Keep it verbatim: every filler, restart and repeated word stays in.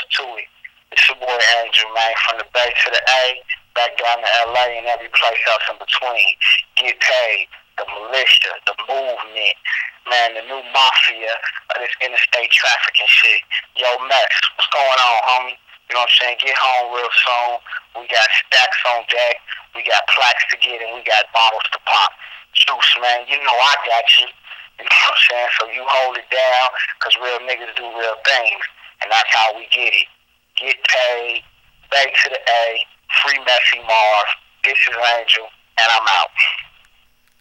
to it. It's your boy Angel, man, from the Bay to the A, back down to L A and every place else in between. Get paid, the militia, the movement, man, the new mafia of this interstate trafficking shit. Yo, Max, what's going on, homie? You know what I'm saying? Get home real soon. We got stacks on deck. We got plaques to get and we got bottles to pop. Juice, man, you know I got you. You know what I'm saying? So you hold it down, because real niggas do real things. And that's how we get it. Get paid, back to the A, free Messy Mars. This is Angel, and I'm out.